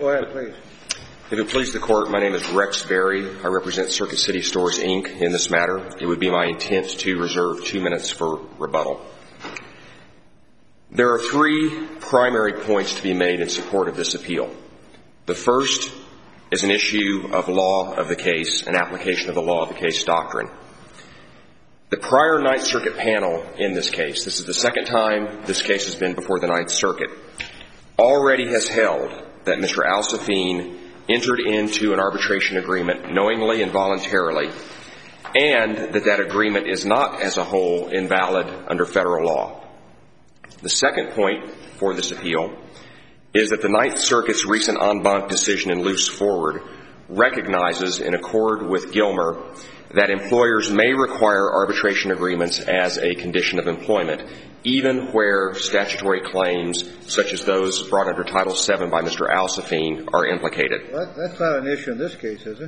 Go ahead, please. If it pleases the Court, my name is Rex Berry. I represent Circuit City Stores, Inc. in this matter. It would be my intent to reserve 2 minutes for rebuttal. There are 3 primary points to be made in support of this appeal. The first is an issue of law of the case, an application of the law of the case doctrine. The prior Ninth Circuit panel in this case, this is the second time this case has been before the Ninth Circuit, already has held that Mr. Al-Safin entered into an arbitration agreement knowingly and voluntarily, and that agreement is not as a whole invalid under federal law. The second point for this appeal is that the Ninth Circuit's recent en banc decision in Luce Forward recognizes, in accord with Gilmer, that employers may require arbitration agreements as a condition of employment, even where statutory claims, such as those brought under Title VII by Mr. Al-Safin, are implicated. Well, that's not an issue in this case, is it?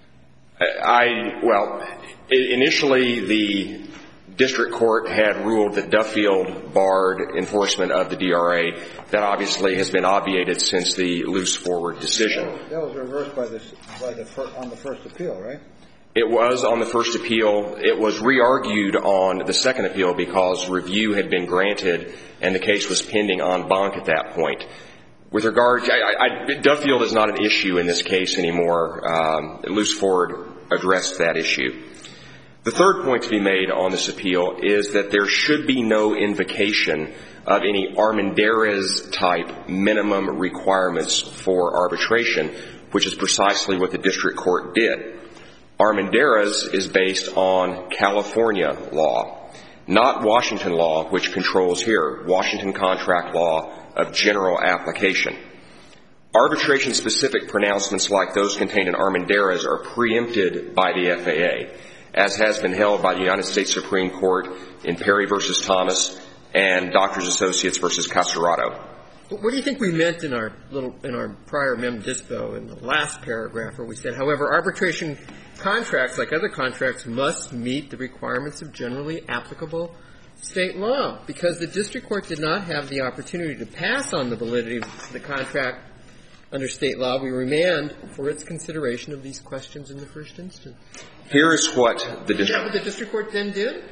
Initially the district court had ruled that Duffield barred enforcement of the DRA. That obviously has been obviated since the Luce Forward decision. That was reversed on the first appeal, right? It was on the first appeal. It was re-argued on the second appeal because review had been granted and the case was pending en banc at that point. With regard to, Duffield is not an issue in this case anymore. Luce Forward addressed that issue. The third point to be made on this appeal is that there should be no invocation of any Armendariz-type minimum requirements for arbitration, which is precisely what the district court did. Armendariz is based on California law, not Washington law, which controls here, Washington contract law of general application. Arbitration-specific pronouncements like those contained in Armendariz are preempted by the FAA, as has been held by the United States Supreme Court in Perry v. Thomas and Doctors Associates v. Castorado. What do you think we meant in our prior mem dispo in the last paragraph where we said, however, arbitration contracts, like other contracts, must meet the requirements of generally applicable state law? Because the district court did not have the opportunity to pass on the validity of the contract under state law, we remand for its consideration of these questions in the first instance. Here is what the district... Is that what the district court then did?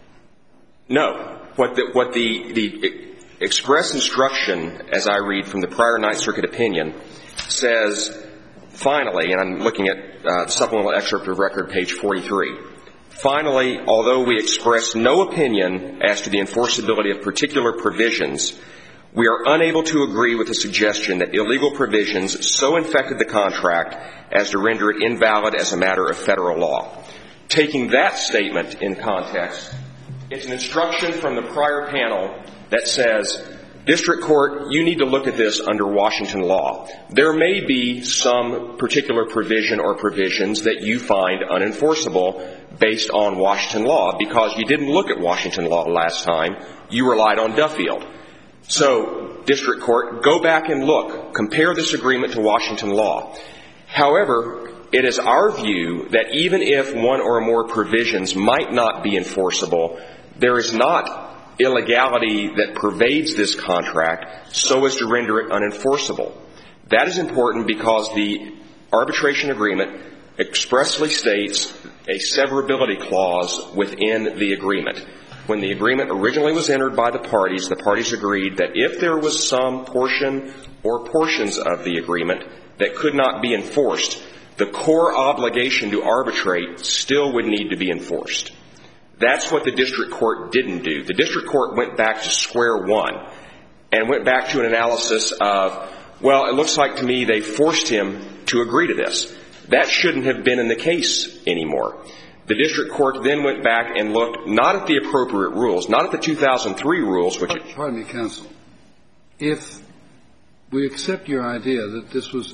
No. What the express instruction, as I read from the prior Ninth Circuit opinion, says, finally, and I'm looking at the supplemental excerpt of record, page 43, finally, although we express no opinion as to the enforceability of particular provisions, we are unable to agree with the suggestion that illegal provisions so infected the contract as to render it invalid as a matter of federal law. Taking that statement in context, it's an instruction from the prior panel that says, District Court, you need to look at this under Washington law. There may be some particular provision or provisions that you find unenforceable based on Washington law because you didn't look at Washington law last time. You relied on Duffield. So, District Court, go back and look. Compare this agreement to Washington law. However, it is our view that even if one or more provisions might not be enforceable, there is not illegality that pervades this contract so as to render it unenforceable. That is important because the arbitration agreement expressly states a severability clause within the agreement. When the agreement originally was entered by the parties agreed that if there was some portion or portions of the agreement that could not be enforced, the core obligation to arbitrate still would need to be enforced. That's what the district court didn't do. The district court went back to square one and went back to an analysis of, well, it looks like to me they forced him to agree to this. That shouldn't have been in the case anymore. The district court then went back and looked not at the appropriate rules, not at the 2003 rules, which... Pardon me, counsel. If we accept your idea that this was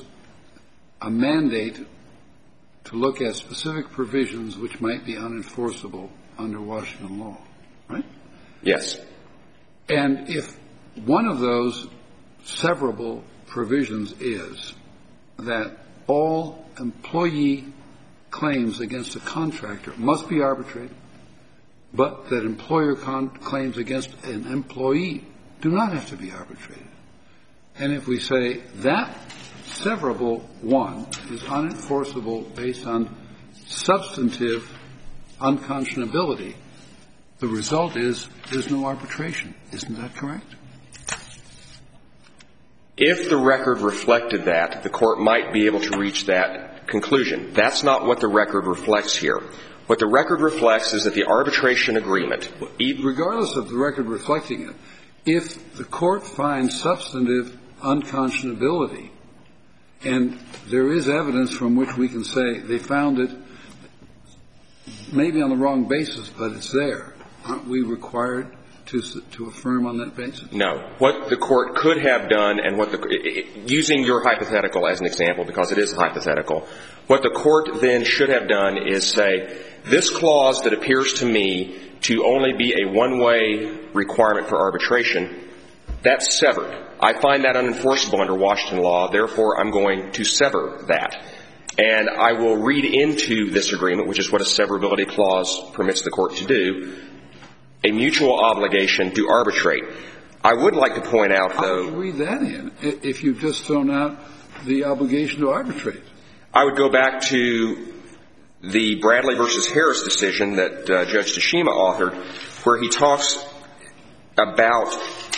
a mandate to look at specific provisions which might be unenforceable under Washington law, right? Yes. And if one of those severable provisions is that all employee claims against a contractor must be arbitrated, but that employer claims against an employee do not have to be arbitrated. And if we say that severable one is unenforceable based on substantive unconscionability, the result is there's no arbitration. Isn't that correct? If the record reflected that, the Court might be able to reach that conclusion. That's not what the record reflects here. What the record reflects is that the arbitration agreement, regardless of the record reflecting it, if the Court finds substantive unconscionability, and there is evidence from which we can say they found it maybe on the wrong basis, but it's there, aren't we required to affirm on that basis? No. What the Court could have done, and using your hypothetical as an example, because it is hypothetical, what the Court then should have done is say, this clause that appears to me to only be a one-way requirement for arbitration, that's severed. I find that unenforceable under Washington law, therefore I'm going to sever that. And I will read into this agreement, which is what a severability clause permits the Court to do, a mutual obligation to arbitrate. I would like to point out, though... How do you read that in, if you've just thrown out the obligation to arbitrate? I would go back to the Bradley versus Harris decision that Judge Tashima authored, where he talks about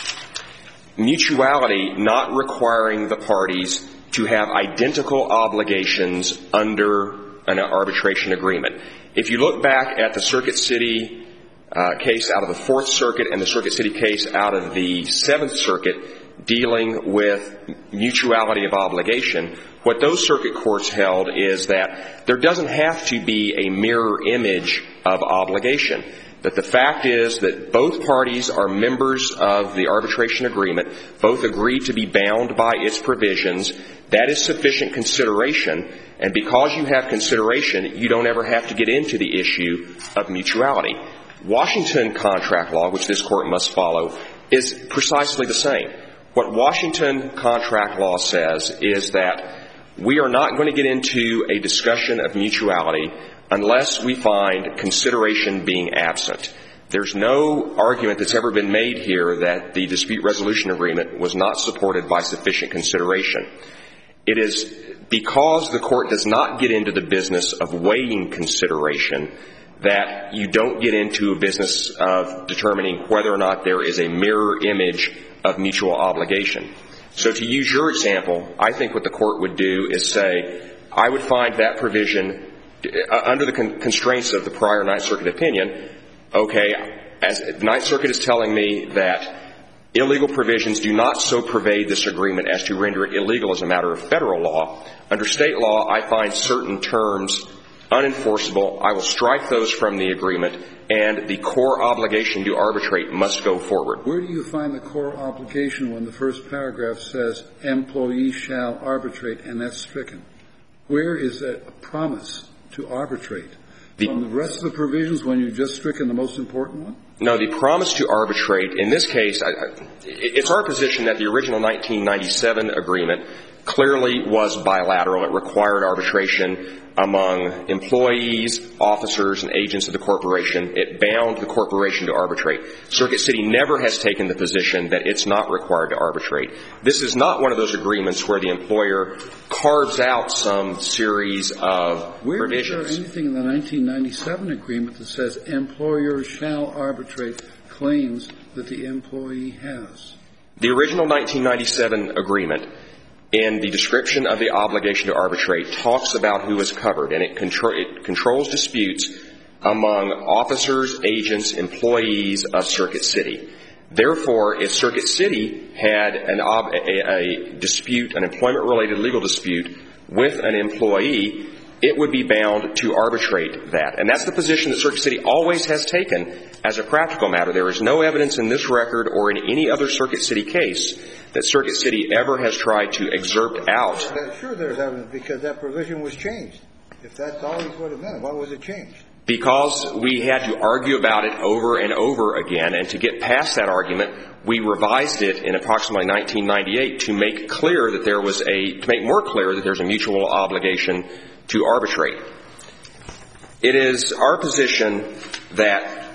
mutuality not requiring the parties to have identical obligations under an arbitration agreement. If you look back at the Circuit City case out of the Fourth Circuit and the Circuit City case out of the Seventh Circuit dealing with mutuality of obligation, what those circuit courts held is that there doesn't have to be a mirror image of obligation. That the fact is that both parties are members of the arbitration agreement, both agree to be bound by its provisions. That is sufficient consideration, and because you have consideration, you don't ever have to get into the issue of mutuality. Washington contract law, which this Court must follow, is precisely the same. What Washington contract law says is that we are not going to get into a discussion of mutuality unless we find consideration being absent. There's no argument that's ever been made here that the dispute resolution agreement was not supported by sufficient consideration. It is because the Court does not get into the business of weighing consideration that you don't get into a business of determining whether or not there is a mirror image of mutual obligation. So to use your example, I think what the Court would do is say, I would find that provision under the constraints of the prior Ninth Circuit opinion, okay, as the Ninth Circuit is telling me that illegal provisions do not so pervade this agreement as to render it illegal as a matter of federal law. Under state law, I find certain terms unenforceable. I will strike those from the agreement, and the core obligation to arbitrate must go forward. Where do you find the core obligation when the first paragraph says, employees shall arbitrate, and that's stricken? Where is that promise to arbitrate? From the rest of the provisions when you've just stricken the most important one? No, the promise to arbitrate, in this case, it's our position that the original 1997 agreement clearly was bilateral. It required arbitration among employees, officers, and agents of the corporation. It bound the corporation to arbitrate. Circuit City never has taken the position that it's not required to arbitrate. This is not one of those agreements where the employer carves out some series of provisions. Where is there anything in the 1997 agreement that says employers shall arbitrate claims that the employee has? The original 1997 agreement, in the description of the obligation to arbitrate, talks about who is covered, and it controls disputes among officers, agents, employees of Circuit City. Therefore, if Circuit City had a dispute, an employment-related legal dispute with an employee, it would be bound to arbitrate that. And that's the position that Circuit City always has taken as a practical matter. There is no evidence in this record or in any other Circuit City case that Circuit City ever has tried to exert out. Sure there's evidence, because that provision was changed. If that's always what it meant, why was it changed? Because we had to argue about it over and over again, and to get past that argument, we revised it in approximately 1998 to make more clear that there's a mutual obligation to arbitrate. It is our position that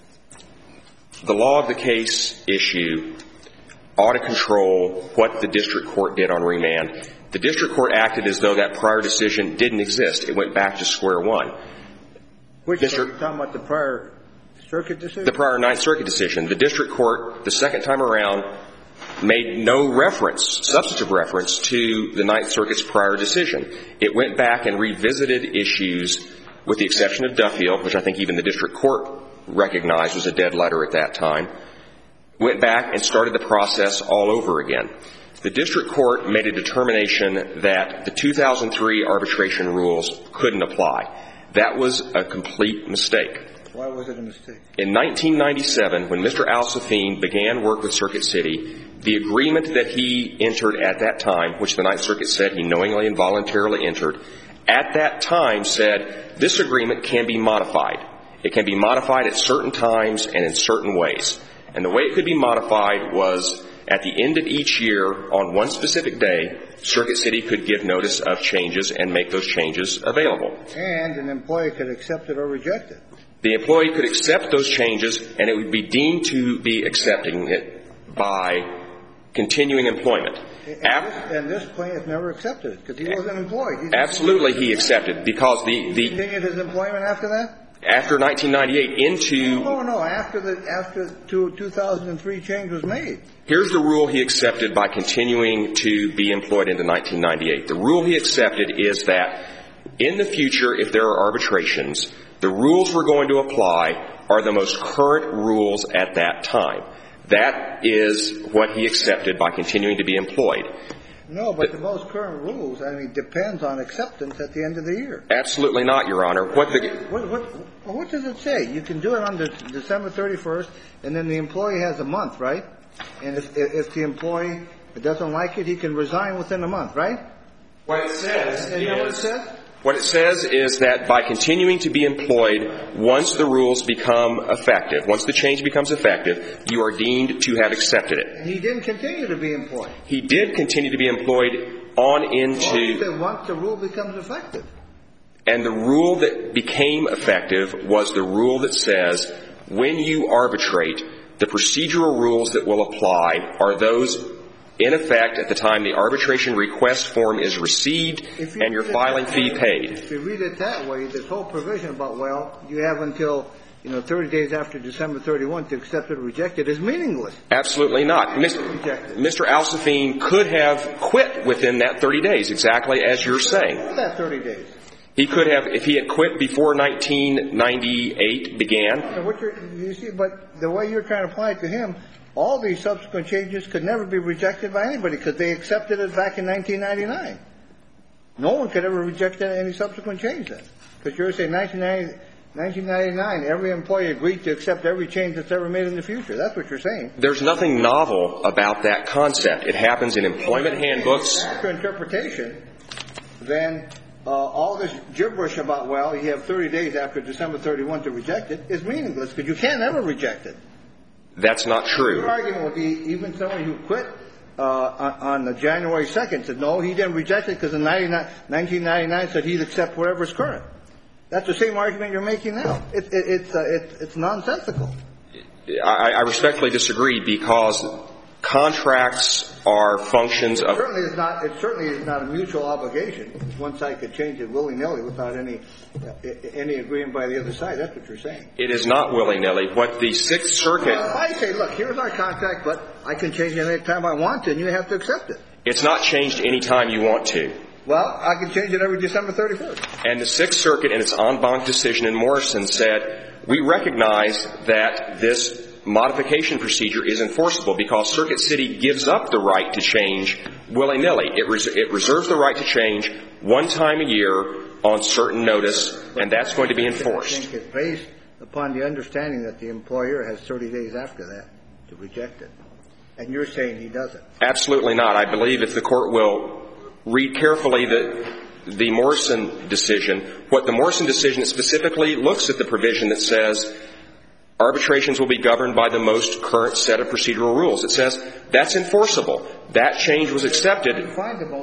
the law of the case issue ought to control what the district court did on remand. The district court acted as though that prior decision didn't exist. It went back to square one. Which are you talking about, the prior circuit decision? The prior Ninth Circuit decision. The district court, the second time around, made no reference, substantive reference, to the Ninth Circuit's prior decision. It went back and revisited issues, with the exception of Duffield, which I think even the district court recognized was a dead letter at that time, went back and started the process all over again. The district court made a determination that the 2003 arbitration rules couldn't apply. That was a complete mistake. Why was it a mistake? In 1997, when Mr. Al-Safin began work with Circuit City, the agreement that he entered at that time, which the Ninth Circuit said he knowingly and voluntarily entered, at that time said this agreement can be modified. It can be modified at certain times and in certain ways. And the way it could be modified was at the end of each year, on one specific day, Circuit City could give notice of changes and make those changes available. And an employee could accept it or reject it. The employee could accept those changes, and it would be deemed to be accepting it by continuing employment. And this plaintiff never accepted it because he wasn't employed. Absolutely he accepted, because He continued his employment after that? after 1998 into... No, after the 2003 change was made. Here's the rule he accepted by continuing to be employed into 1998. The rule he accepted is that in the future, if there are arbitrations, the rules we're going to apply are the most current rules at that time. That is what he accepted by continuing to be employed. No, but the most current rules, depends on acceptance at the end of the year. Absolutely not, Your Honor. What does it say? You can do it on December 31st, and then the employee has a month, right? And if the employee doesn't like it, he can resign within a month, right? What it says is... You know what it says? What it says is that by continuing to be employed, once the rules become effective, once the change becomes effective, you are deemed to have accepted it. And he didn't continue to be employed. He did continue to be employed on into... Once the rule becomes effective. And the rule that became effective was the rule that says when you arbitrate, the procedural rules that will apply are those in effect at the time the arbitration request form is received and your filing fee paid. If you read it that way, this whole provision about, you have until 30 days after December 31 to accept it or reject it is meaningless. Absolutely not. Mr. Al-Safin could have quit within that 30 days, exactly as you're saying. Before that 30 days. He could have, if he had quit before 1998 began. But the way you're trying to apply it to him, all these subsequent changes could never be rejected by anybody because they accepted it back in 1999. No one could ever reject any subsequent change then. Because you're saying 1999, every employee agreed to accept every change that's ever made in the future. That's what you're saying. There's nothing novel about that concept. It happens in employment handbooks. After interpretation, then all this gibberish about, you have 30 days after December 31 to reject it is meaningless because you can't ever reject it. That's not true. Your argument would be even someone who quit on the January 2nd said, no, he didn't reject it because in 1999 said he'd accept whatever's current. That's the same argument you're making now. It's nonsensical. I respectfully disagree because contracts are functions of... It certainly is not a mutual obligation. One side could change it willy-nilly without any agreement by the other side. That's what you're saying. It is not willy-nilly. What the Sixth Circuit... If I say, look, here's our contract, but I can change it any time I want to, and you have to accept it. It's not changed any time you want to. Well, I can change it every December 31st. And the Sixth Circuit, in its en banc decision in Morrison, said, we recognize that this modification procedure is enforceable because Circuit City gives up the right to change willy-nilly. It reserves the right to change one time a year on certain notice, and that's going to be enforced. I think it's based upon the understanding that the employer has 30 days after that to reject it. And you're saying he doesn't. Absolutely not. I believe if the Court will read carefully the Morrison decision, what the Morrison decision specifically looks at the provision that says arbitrations will be governed by the most current set of procedural rules. It says that's enforceable. That change was accepted. You find the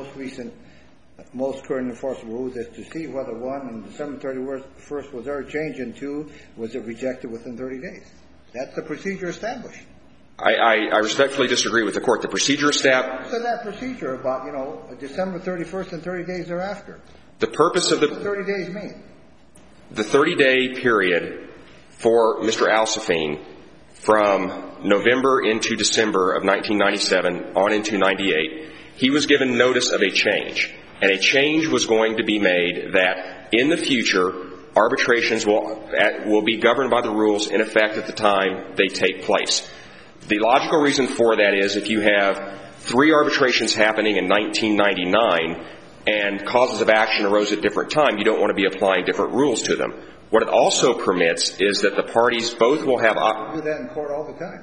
most current enforceable rules is to see whether one on December 31st was ever changed and two, was it rejected within 30 days. That's the procedure established. I respectfully disagree with the Court. The procedure established. What's that procedure about, December 31st and 30 days thereafter? The purpose of What does 30 days mean? The 30-day period for Mr. Al-Safin from November into December of 1997 on into 98, he was given notice of a change. And a change was going to be made that in the future, arbitrations will be governed by the rules in effect at the time they take place. The logical reason for that is if you have 3 arbitrations happening in 1999 and causes of action arose at different time, you don't want to be applying different rules to them. What it also permits is that the parties both will have... do that in court all the time.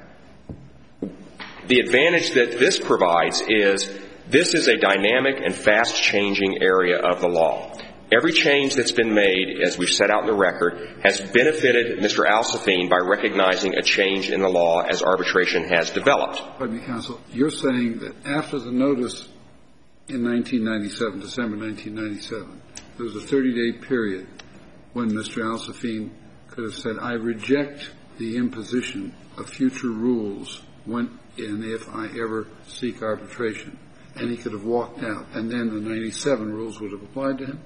The advantage that this provides is this is a dynamic and fast-changing area of the law. Every change that's been made, as we've set out in the record, has benefited Mr. Al-Safin by recognizing a change in the law as arbitration has developed. Pardon me, counsel. You're saying that after the notice in 1997, December 1997, there was a 30-day period when Mr. Al-Safin could have said, I reject the imposition of future rules when and if I ever seek arbitration. And he could have walked out, and then the 97 rules would have applied to him?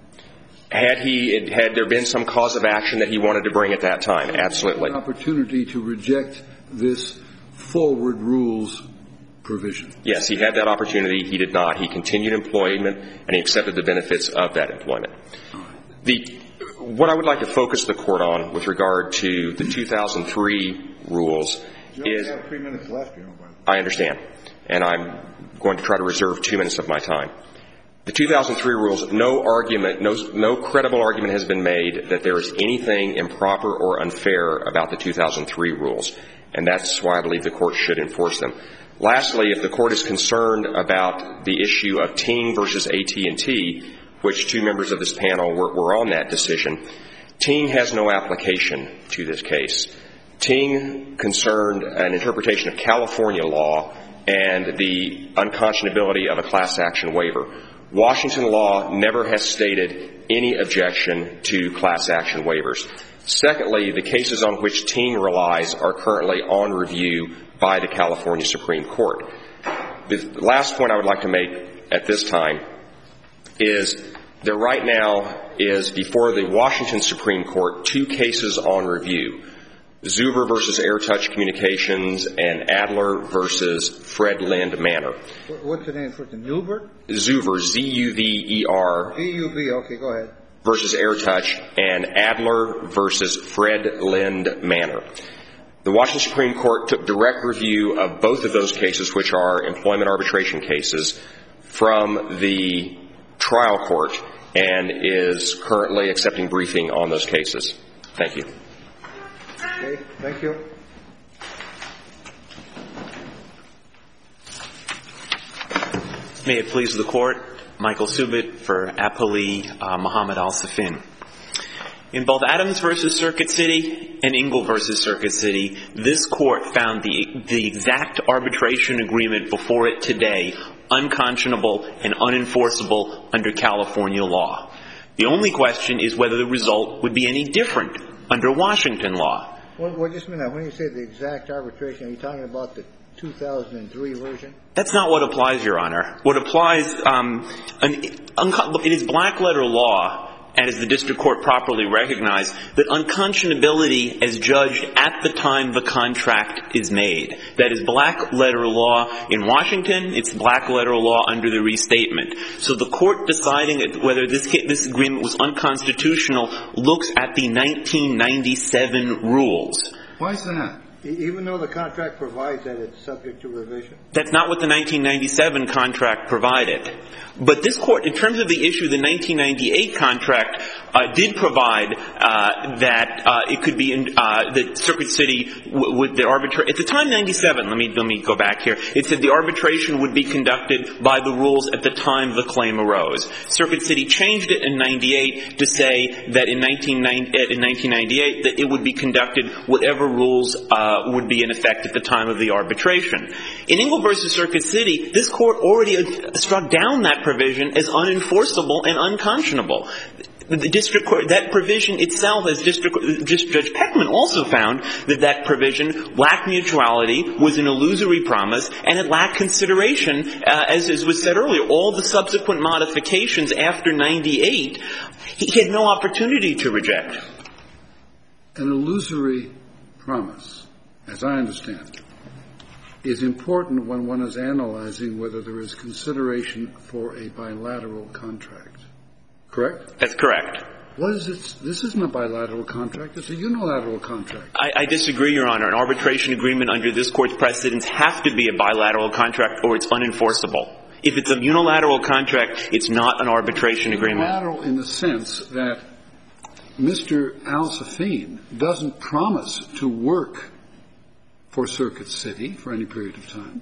Had there been some cause of action that he wanted to bring at that time, absolutely. An opportunity to reject this forward rules provision. Yes, he had that opportunity. He did not. He continued employment, and he accepted the benefits of that employment. What I would like to focus the Court on with regard to the 2003 rules is... You only have 3 minutes left, I understand, and I'm going to try to reserve 2 minutes of my time. The 2003 rules, no credible argument has been made that there is anything improper or unfair about the 2003 rules, and that's why I believe the Court should enforce them. Lastly, if the Court is concerned about the issue of Ting versus AT&T, which 2 members of this panel were on that decision, Ting has no application to this case. Ting concerned an interpretation of California law and the unconscionability of a class action waiver. Washington law never has stated any objection to class action waivers. Secondly, the cases on which Ting relies are currently on review by the California Supreme Court. The last point I would like to make at this time is there right now is before the Washington Supreme Court 2 cases on review. Zuver versus AirTouch Communications and Adler versus Fred Lind Manor. What's the name for it? Newbert? Zuver, Z-U-V-E-R. Z-U-V, okay, go ahead. Versus AirTouch and Adler versus Fred Lind Manor. The Washington Supreme Court took direct review of both of those cases, which are employment arbitration cases, from the trial court and is currently accepting briefing on those cases. Thank you. Okay, thank you. May it please the Court, Michael Subit for Appali Muhammad Al-Safin. In both Adams versus Circuit City and Engel versus Circuit City, this Court found the exact arbitration agreement before it today unconscionable and unenforceable under California law. The only question is whether the result would be any different under Washington law. Well, just a minute. When you say the exact arbitration, are you talking about the 2003 version? That's not what applies, Your Honor. What applies, it is black letter law, and as the district court properly recognized, that unconscionability as judged at the time the contract is made. That is black letter law in Washington. It's black letter law under the restatement. So the court deciding whether this agreement was unconstitutional looks at the 1997 rules. Why is that? Even though the contract provides that it's subject to revision? That's not what the 1997 contract provided. But this Court, in terms of the issue, the 1998 contract did provide that it could be that Circuit City would the arbitration at the time 97. Let me go back here. It said the arbitration would be conducted by the rules at the time the claim arose. Circuit City changed it in 98 to say that in 1998 that it would be conducted whatever rules would be in effect at the time of the arbitration. In Engel versus Circuit City, this Court already struck down that provision as unenforceable and unconscionable. The district court, that provision itself, as Judge Peckman also found, that provision lacked mutuality, was an illusory promise, and it lacked consideration, as was said earlier. All the subsequent modifications after 98, he had no opportunity to reject. An illusory promise, as I understand it, is important when one is analyzing whether there is consideration for a bilateral contract. Correct? That's correct. What is it? This isn't a bilateral contract. It's a unilateral contract. I disagree, Your Honor. An arbitration agreement under this Court's precedents have to be a bilateral contract or it's unenforceable. If it's a unilateral contract, it's not an arbitration agreement. Unilateral in the sense that Mr. Al-Safin doesn't promise to work for Circuit City for any period of time.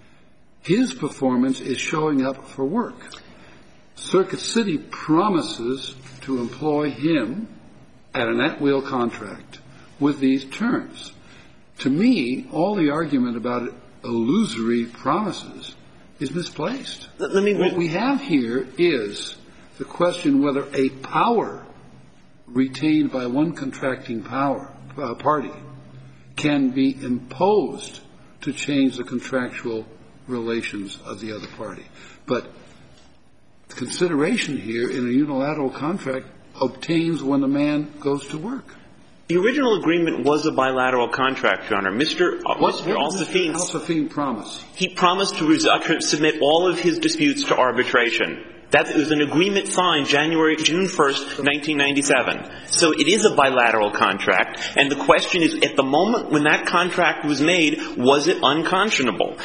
His performance is showing up for work. Circuit City promises to employ him at an at-will contract with these terms. To me, all the argument about illusory promises is misplaced. What we have here is the question whether a power retained by one contracting party can be imposed to change the contractual relations of the other party. But consideration here in a unilateral contract obtains when the man goes to work. The original agreement was a bilateral contract, Your Honor. Mr. Al-Safin promise? He promised to submit all of his disputes to arbitration. That was an agreement signed June 1st, 1997. So it is a bilateral contract. And the question is, at the moment when that contract was made, was it unconscionable?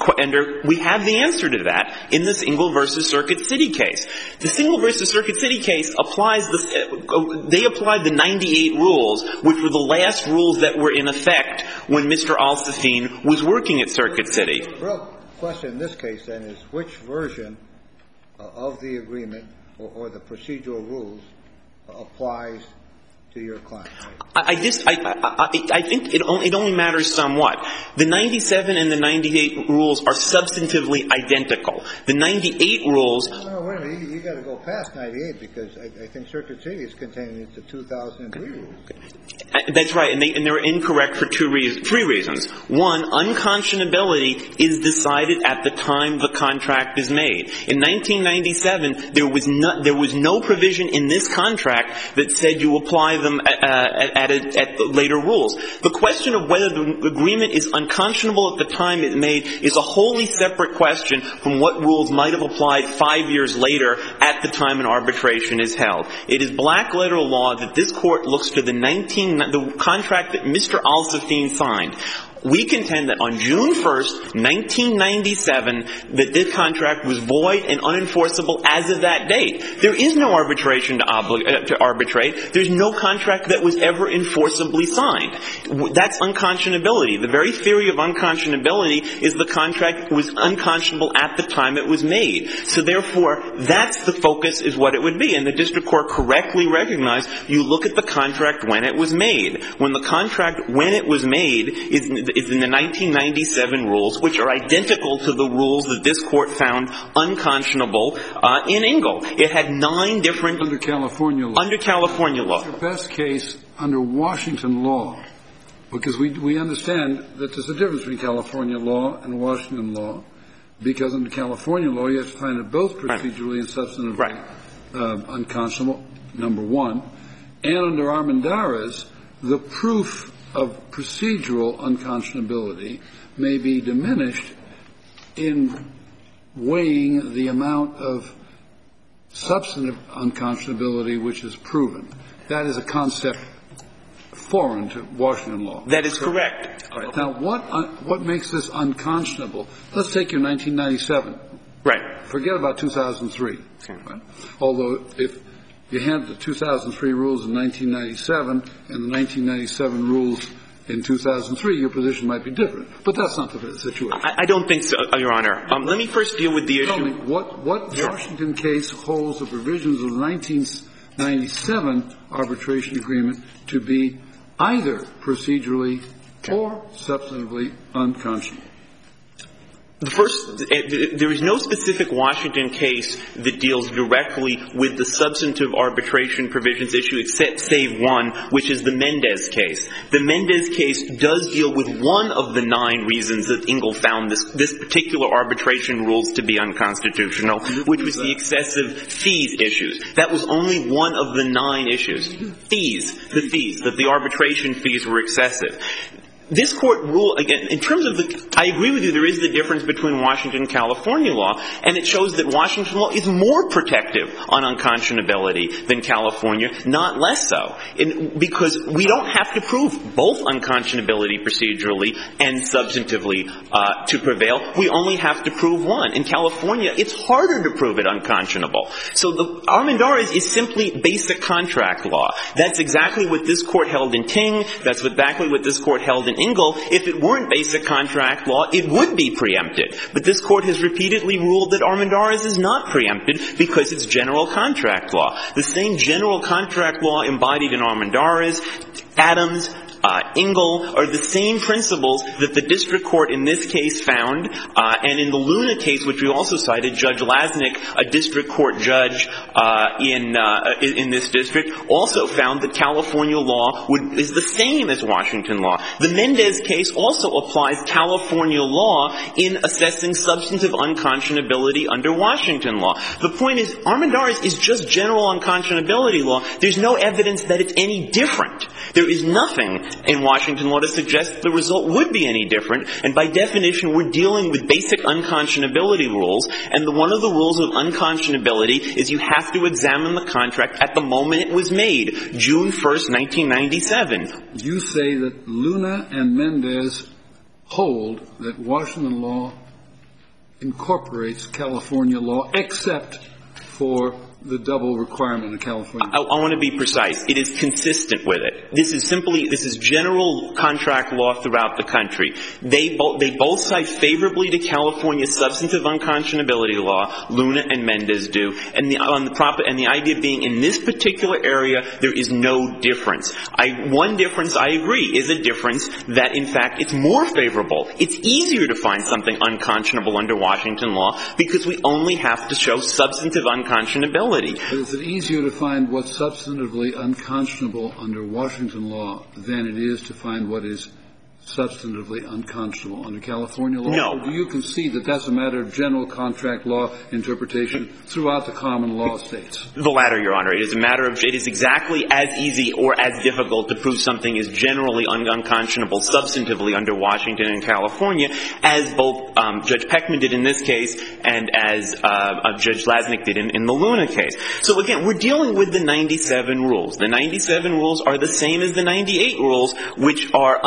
We have the answer to that in the Single versus Circuit City case. The Single versus Circuit City case applies they applied the 98 rules, which were the last rules that were in effect when Mr. Al-Safin was working at Circuit City. The real question in this case, then, is which version of the agreement or the procedural rules applies to your client? I think it only matters somewhat. The 97 and the 98 rules are substantively identical. The 98 rules... No, wait a minute. You got to go past 98 because I think Circuit City is containing the 2003 rules. That's right, and they're incorrect for three reasons. One, unconscionability is decided at the time the contract is made. In 1997, there was no provision in this contract that said you apply them at later rules. The question of whether the agreement is unconscionable at the time it's made is a wholly separate question from what rules might have applied 5 years later at the time an arbitration is held. It is black letter law that this Court looks to the contract that Mr. Al-Safin signed. We contend that on June 1st, 1997, that this contract was void and unenforceable as of that date. There is no arbitration to arbitrate. There's no contract that was ever enforceably signed. That's unconscionability. The very theory of unconscionability is the contract was unconscionable at the time it was made. So therefore, that's the focus is what it would be. And the district court correctly recognized you look at the contract when it was made. When the contract when it was made is in the 1997 rules, which are identical to the rules that this Court found unconscionable in Engle. It had 9 different... Under California law. Under California law. What's your best case under Washington law? Because we understand that there's a difference between California law and Washington law. Because under California law, you have to find it both procedurally and substantively unconscionable, number one. And under Armendariz, the proof of procedural unconscionability may be diminished in weighing the amount of substantive unconscionability which is proven. That is a concept foreign to Washington law. That is correct. All right. Now, what makes this unconscionable? Let's take your 1997. Right. Forget about 2003. Okay. Right? Although if you had the 2003 rules in 1997 and the 1997 rules in 2003, your position might be different. But that's not the situation. I don't think so, Your Honor. Let me first deal with the issue. Tell me, what Washington case holds the provisions of the 1997 arbitration agreement to be either procedurally or substantively unconscionable? There is no specific Washington case that deals directly with the substantive arbitration provisions issue, except save one, which is the Mendez case. The Mendez case does deal with one of the 9 reasons that Ingle found this particular arbitration rules to be unconstitutional, which was the excessive fees issues. That was only one of the 9 issues. That the arbitration fees were excessive. This Court ruled, again, in terms of I agree with you, there is the difference between Washington and California law, and it shows that Washington law is more protective on unconscionability than California, not less so. Because we don't have to prove both unconscionability procedurally and substantively to prevail. We only have to prove one. In California, it's harder to prove it unconscionable. So Armendariz is simply basic contract law. That's exactly what this Court held in Ting. That's exactly what this Court held in Ingle. If it weren't basic contract law, it would be preempted. But this Court has repeatedly ruled that Armendariz is not preempted because it's general contract law. The same general contract law embodied in Armendariz, Adams, Ingle are the same principles that the district court in this case found, and in the Luna case, which we also cited, Judge Lasnik, a district court judge in this district, also found that California law is the same as Washington law. The Mendez case also applies California law in assessing substantive unconscionability under Washington law. The point is, Armendariz is just general unconscionability law. There's no evidence that it's any different. There is nothing in Washington law to suggest the result would be any different, and by definition we're dealing with basic unconscionability rules, and one of the rules of unconscionability is you have to examine the contract at the moment it was made, June 1st, 1997. You say that Luna and Mendez hold that Washington law incorporates California law except for the double requirement of California. I want to be precise. It is consistent with it. This is general contract law throughout the country. They both cite favorably to California's substantive unconscionability law, Luna and Mendez do, and the idea being in this particular area there is no difference. One difference, I agree, is a difference that in fact it's more favorable. It's easier to find something unconscionable under Washington law because we only have to show substantive unconscionability. But is it easier to find what's substantively unconscionable under Washington law than it is to find what is substantively unconscionable under California law? No. Or do you concede that that's a matter of general contract law interpretation throughout the common law states? The latter, Your Honor. It is exactly as easy or as difficult to prove something is generally unconscionable substantively under Washington and California as both Judge Peckman did in this case and as Judge Lasnik did in the Luna case. So again, we're dealing with the 97 rules. The 97 rules are the same as the 98 rules, which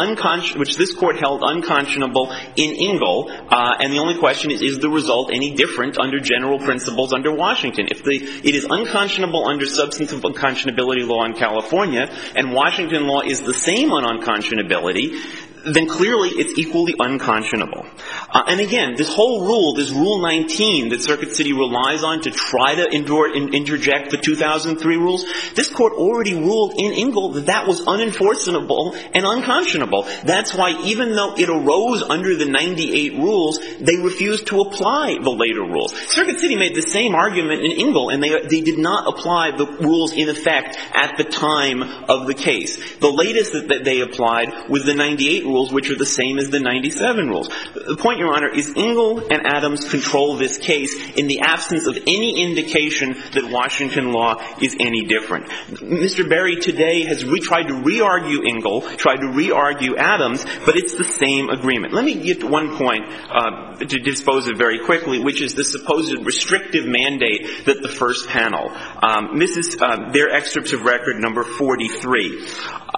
this Court held unconscionable in Ingle, and the only question is the result any different under general principles under Washington? If it is unconscionable under substantive unconscionability law in California, and Washington law is the same on unconscionability, then clearly it's equally unconscionable. And again, this whole rule, this Rule 19 that Circuit City relies on to try to interject the 2003 rules, this Court already ruled in Ingle that that was unenforceable and unconscionable. That's why even though it arose under the 98 rules, they refused to apply the later rules. Circuit City made the same argument in Ingle, and they did not apply the rules in effect at the time of the case. The latest that they applied was the 98 rules, which are the same as the 97 rules. The point, Your Honor, is Ingle and Adams control this case in the absence of any indication that Washington law is any different. Mr. Berry today has tried to re-argue Ingle, tried to re-argue Adams, but it's the same agreement. Let me get to one point to dispose of very quickly, which is the supposed restrictive mandate that the first panel. This is their excerpts of record number 43.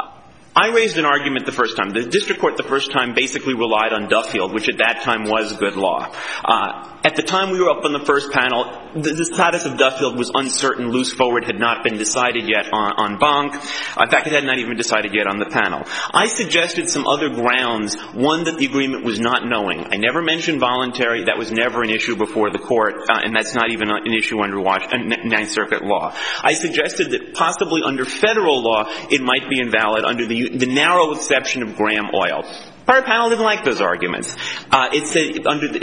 I raised an argument the first time. The district court the first time basically relied on Duffield, which at that time was good law. At the time we were up on the first panel, the status of Duffield was uncertain. Loose forward had not been decided yet on Bonk. In fact, it had not even been decided yet on the panel. I suggested some other grounds. One, that the agreement was not knowing. I never mentioned voluntary. That was never an issue before the court, and that's not even an issue under Ninth Circuit law. I suggested that possibly under federal law it might be invalid under the narrow exception of Graham Oil. Prior panel didn't like those arguments. It said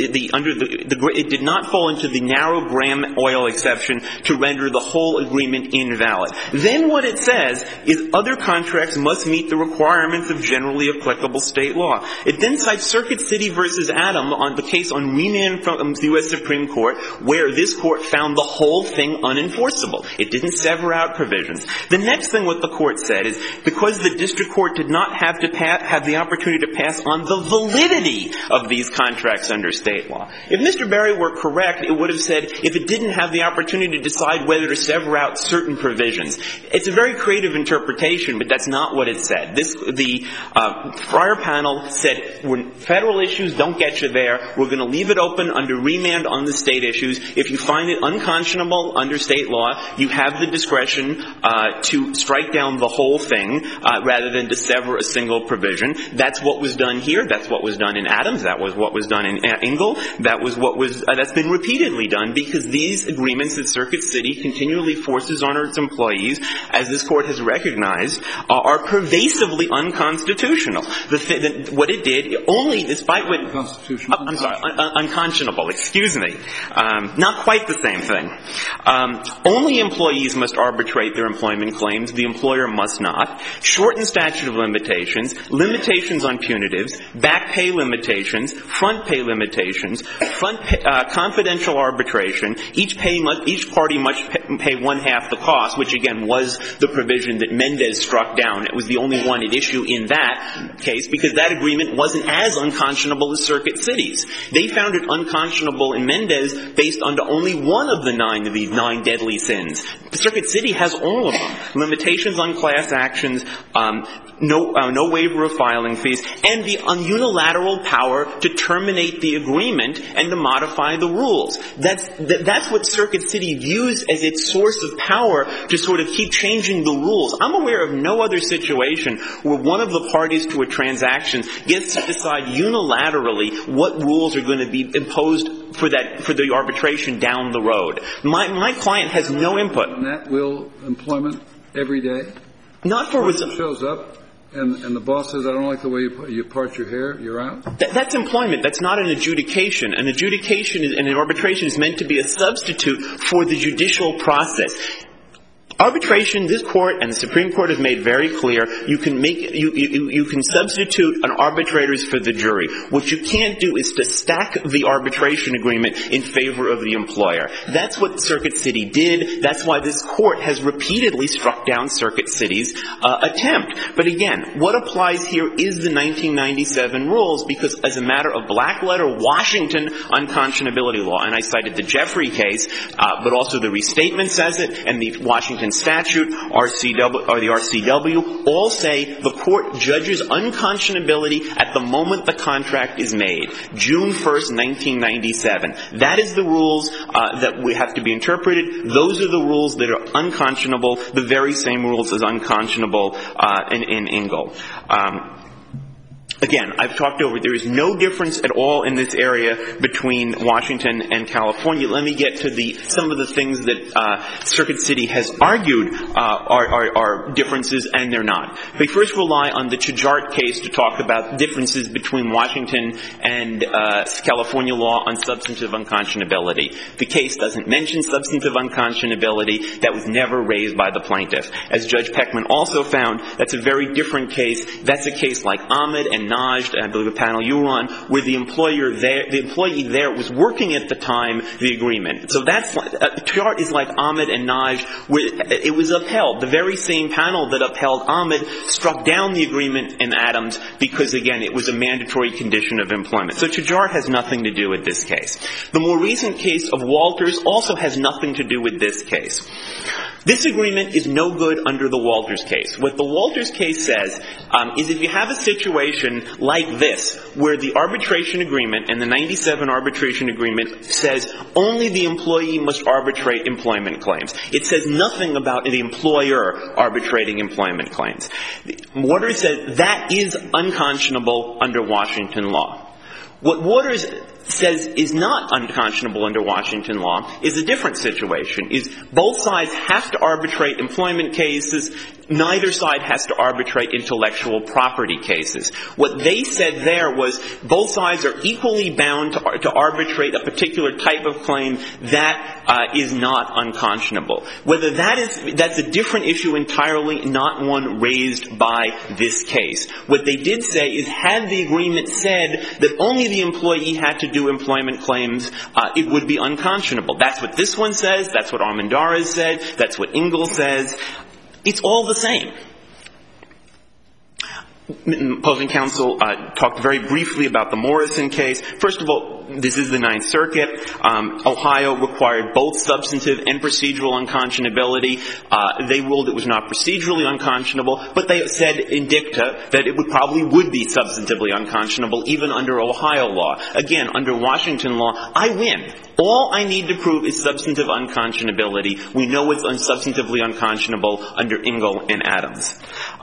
it did not fall into the narrow Graham oil exception to render the whole agreement invalid. Then what it says is other contracts must meet the requirements of generally applicable state law. It then cites Circuit City versus Adam on the case on remand from the U.S. Supreme Court, where this court found the whole thing unenforceable. It didn't sever out provisions. The next thing what the court said is because the district court did not have the opportunity to pass on the validity of these contracts under state law. If Mr. Berry were correct, it would have said if it didn't have the opportunity to decide whether to sever out certain provisions. It's a very creative interpretation, but that's not what it said. The prior panel said when federal issues don't get you there, we're going to leave it open under remand on the state issues. If you find it unconscionable under state law, you have the discretion to strike down the whole thing rather than to sever a single provision. That's what was done here. That's what was done in Adams. That was what was done in Ingle. That's been repeatedly done because these agreements that Circuit City continually forces on its employees, as this court has recognized, are pervasively unconstitutional. What it did, only despite what... Unconstitutional. I'm sorry, unconscionable, excuse me. Not quite the same thing. Only employees must arbitrate their employment claims. The employer must not. Shorten statute of limitations, limitations on punitives, back pay limitations, front pay limitations, confidential arbitration. Each party must pay one half the cost, which again was the provision that Mendez struck down. It was the only one at issue in that case because that agreement wasn't as unconscionable as Circuit City's. They found it unconscionable in Mendez based on only one of the nine deadly sins. Circuit City has all of them. Limitations on class actions, no waiver of filing fees, and the unilateral power to terminate the agreement and to modify the rules. That's what Circuit City views as its source of power to sort of keep changing the rules. I'm aware of no other situation where one of the parties to a transaction gets to decide unilaterally what rules are going to be imposed for the arbitration down the road. My client has no input. And that will employment every day? Not for... If it shows up and the boss says, I don't like the way you part your hair, you're out? That's employment. That's not an adjudication. An adjudication and an arbitration is meant to be a substitute for the judicial process. Arbitration, this court and the Supreme Court have made very clear, you can substitute an arbitrators for the jury. What you can't do is to stack the arbitration agreement in favor of the employer. That's what Circuit City did. That's why this court has repeatedly struck down Circuit City's attempt. But again, what applies here is the 1997 rules because as a matter of black letter Washington unconscionability law, and I cited the Jeffrey case, but also the restatement says it, and the Washington statute, the RCW, all say the court judges unconscionability at the moment the contract is made, June 1st, 1997. That is the rules that we have to be interpreted. Those are the rules that are unconscionable, the very same rules as unconscionable in Ingle. Again, I've talked over, there is no difference at all in this area between Washington and California. Let me get to some of the things that Circuit City has argued are differences, and they're not. They first rely on the Chajart case to talk about differences between Washington and California law on substantive unconscionability. The case doesn't mention substantive unconscionability. That was never raised by the plaintiff. As Judge Peckman also found, that's a very different case. That's a case like Ahmed and Najd, I believe a panel you were on, where the employee there was working at the time the agreement. So that's Chajart is like Ahmed and Najd, where it was upheld. The very same panel that upheld Ahmed struck down the agreement in Adams because, again, it was a mandatory condition of employment. So Chajart has nothing to do with this case. The more recent case of Walters also has nothing to do with this case. This agreement is no good under the Walters case. What the Walters case says is if you have a situation like this, where the arbitration agreement and the 97 arbitration agreement says only the employee must arbitrate employment claims. It says nothing about the employer arbitrating employment claims. Walters said that is unconscionable under Washington law. What Walters says is not unconscionable under Washington law is a different situation, is both sides have to arbitrate employment cases, neither side has to arbitrate intellectual property cases. What they said there was both sides are equally bound to arbitrate a particular type of claim that is not unconscionable. Whether that's a different issue entirely, not one raised by this case. What they did say is had the agreement said that only the employee had to do employment claims, it would be unconscionable. That's what this one says. That's what Armendariz said. That's what Ingle says. It's all the same. Opposing counsel talked very briefly about the Morrison case. First of all, this is the Ninth Circuit. Ohio required both substantive and procedural unconscionability. They ruled it was not procedurally unconscionable, but they said in dicta that it would be substantively unconscionable even under Ohio law. Again, under Washington law, I win. All I need to prove is substantive unconscionability. We know it's substantively unconscionable under Ingle and Adams.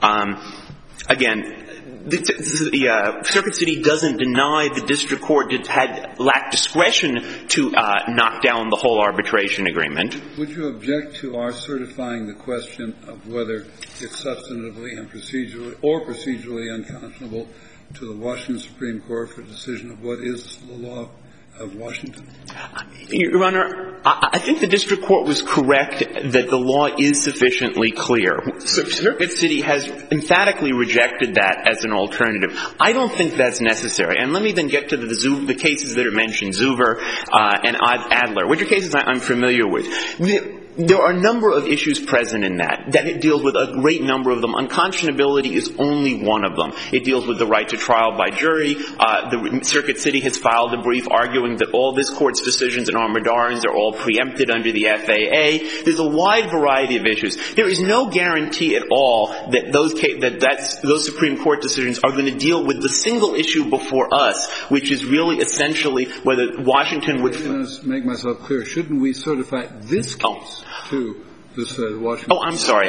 Again, the Circuit City doesn't deny the district court had lacked discretion to knock down the whole arbitration agreement. Would you object to our certifying the question of whether it's substantively and procedurally unconscionable to the Washington Supreme Court for a decision of what is the law of Washington? Your Honor, I think the district court was correct that the law is sufficiently clear. Circuit City has emphatically rejected that as an alternative. I don't think that's necessary. And let me then get to the cases that are mentioned, Zuver and Adler, which are cases I'm familiar with. There are a number of issues present in that it deals with a great number of them. Unconscionability is only one of them. It deals with the right to trial by jury. The Circuit City has filed a brief arguing that all this Court's decisions in Armendariz are all preempted under the FAA. There's a wide variety of issues. There is no guarantee at all that those Supreme Court decisions are going to deal with the single issue before us, which is really essentially whether Washington would... Let me make myself clear. Shouldn't we certify this case to this Washington? Oh, I'm sorry.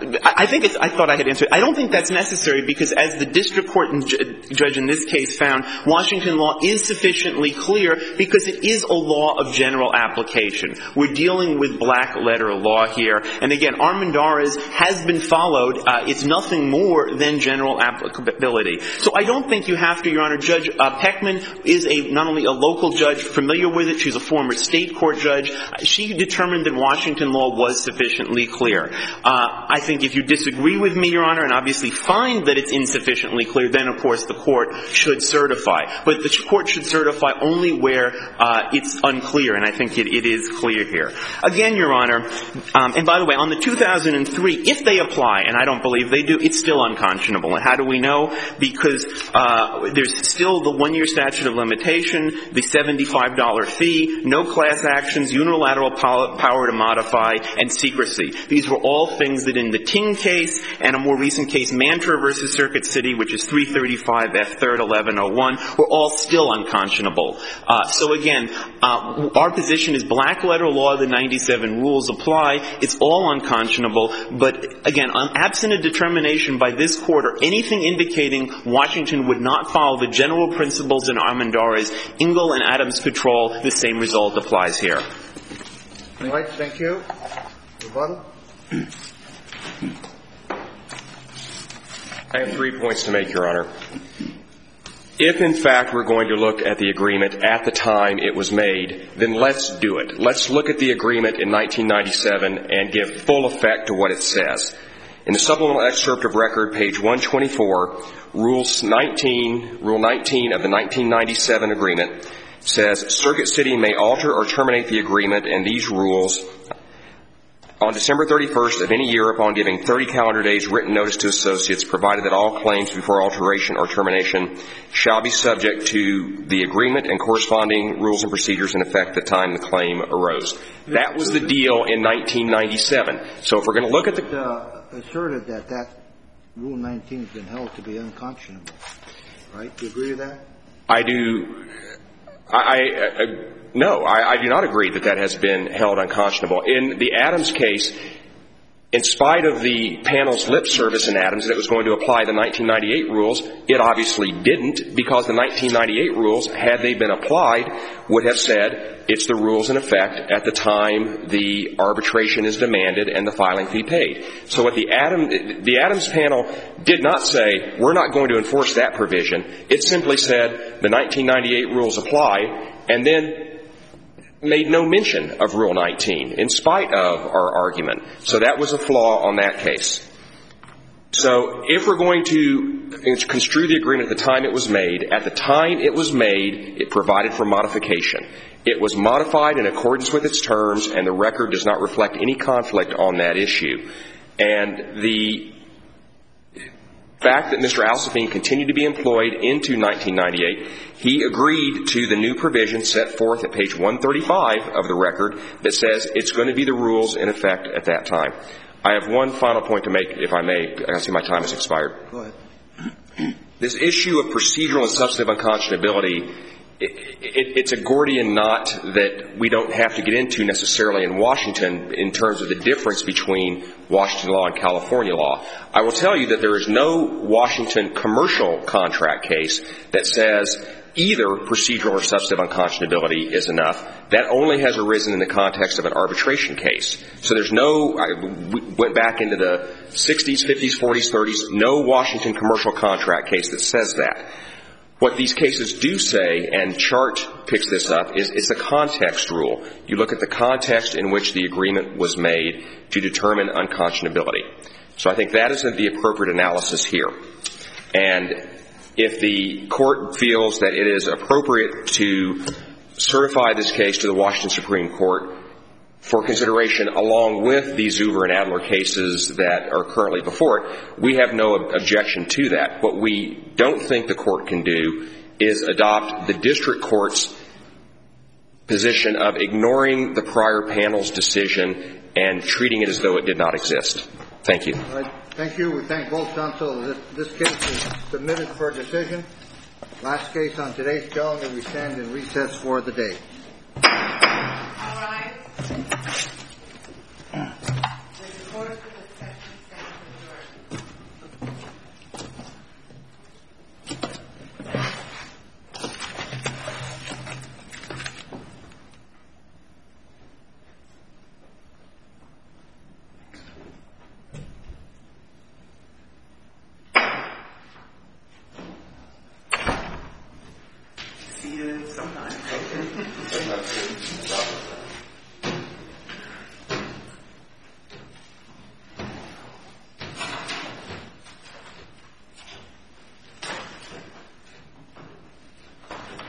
I thought I had answered. I don't think that's necessary because as the district court judge in this case found, Washington law is sufficiently clear because it is a law of general application. We're dealing with black letter law here. And again, Armendariz has been followed. It's nothing more than general applicability. So I don't think you have to, Your Honor. Judge Peckman is not only a local judge familiar with it, she's a former state court judge. She determined that Washington law was sufficiently clear. I think if you disagree with me, Your Honor, and obviously find that it's insufficiently clear, then, of course, the court should certify. But the court should certify only where it's unclear, and I think it is clear here. Again, Your Honor, and by the way, on the 2003, if they apply, and I don't believe they do, it's still unconscionable. And how do we know? Because there's still the one-year statute of limitation, the $75 fee, no class actions, unilateral power to modify, and secrecy. These were all things that in the Ting case and a more recent case, Mantra versus Circuit City, which is 335 F. 3rd 1101, were all still unconscionable. So again, our position is black letter law, the 97 rules apply. It's all unconscionable. But again, absent a determination by this court or anything indicating Washington would not follow the general principles in Armendariz, Ingle and Adams control, the same result applies here. All right, thank you. Rebuttal? I have 3 points to make, Your Honor. If, in fact, we're going to look at the agreement at the time it was made, then let's do it. Let's look at the agreement in 1997 and give full effect to what it says. In the supplemental excerpt of record, page 124, Rule 19 of the 1997 agreement says, Circuit City may alter or terminate the agreement and these rules on December 31st of any year upon giving 30 calendar days written notice to associates, provided that all claims before alteration or termination shall be subject to the agreement and corresponding rules and procedures in effect at the time the claim arose. That was the deal in 1997. So if we're going to look at the... asserted that Rule 19 has been held to be unconscionable, right? Do you agree with that? I do. No, I do not agree that has been held unconscionable. In the Adams case, In spite of the panel's lip service in Adams that it was going to apply the 1998 rules, it obviously didn't, because the 1998 rules, had they been applied, would have said it's the rules in effect at the time the arbitration is demanded and the filing fee paid. So what the Adams panel did not say, we're not going to enforce that provision. It simply said the 1998 rules apply, and then made no mention of Rule 19 in spite of our argument. So that was a flaw on that case. So if we're going to construe the agreement at the time it was made, it provided for modification. It was modified in accordance with its terms, and the record does not reflect any conflict on that issue. And the fact that Mr. Alsafine continued to be employed into 1998, he agreed to the new provision set forth at page 135 of the record that says it's going to be the rules in effect at that time. I have one final point to make, if I may. I see my time has expired. Go ahead. This issue of procedural and substantive unconscionability, it's a Gordian knot that we don't have to get into necessarily in Washington in terms of the difference between Washington law and California law. I will tell you that there is no Washington commercial contract case that says either procedural or substantive unconscionability is enough. That only has arisen in the context of an arbitration case. So there's we went back into the 60s, 50s, 40s, 30s, no Washington commercial contract case that says that. What these cases do say, and Chart picks this up, is it's a context rule. You look at the context in which the agreement was made to determine unconscionability. So I think that is the appropriate analysis here. And if the court feels that it is appropriate to certify this case to the Washington Supreme Court for consideration along with the Zuber and Adler cases that are currently before it, we have no objection to that. What we don't think the court can do is adopt the district court's position of ignoring the prior panel's decision and treating it as though it did not exist. Thank you. All right. Thank you. We thank both counsel. This case is submitted for decision. Last case on today's calendar, we stand in recess for the day. All right. The court of the session stands adjourned. See you sometime.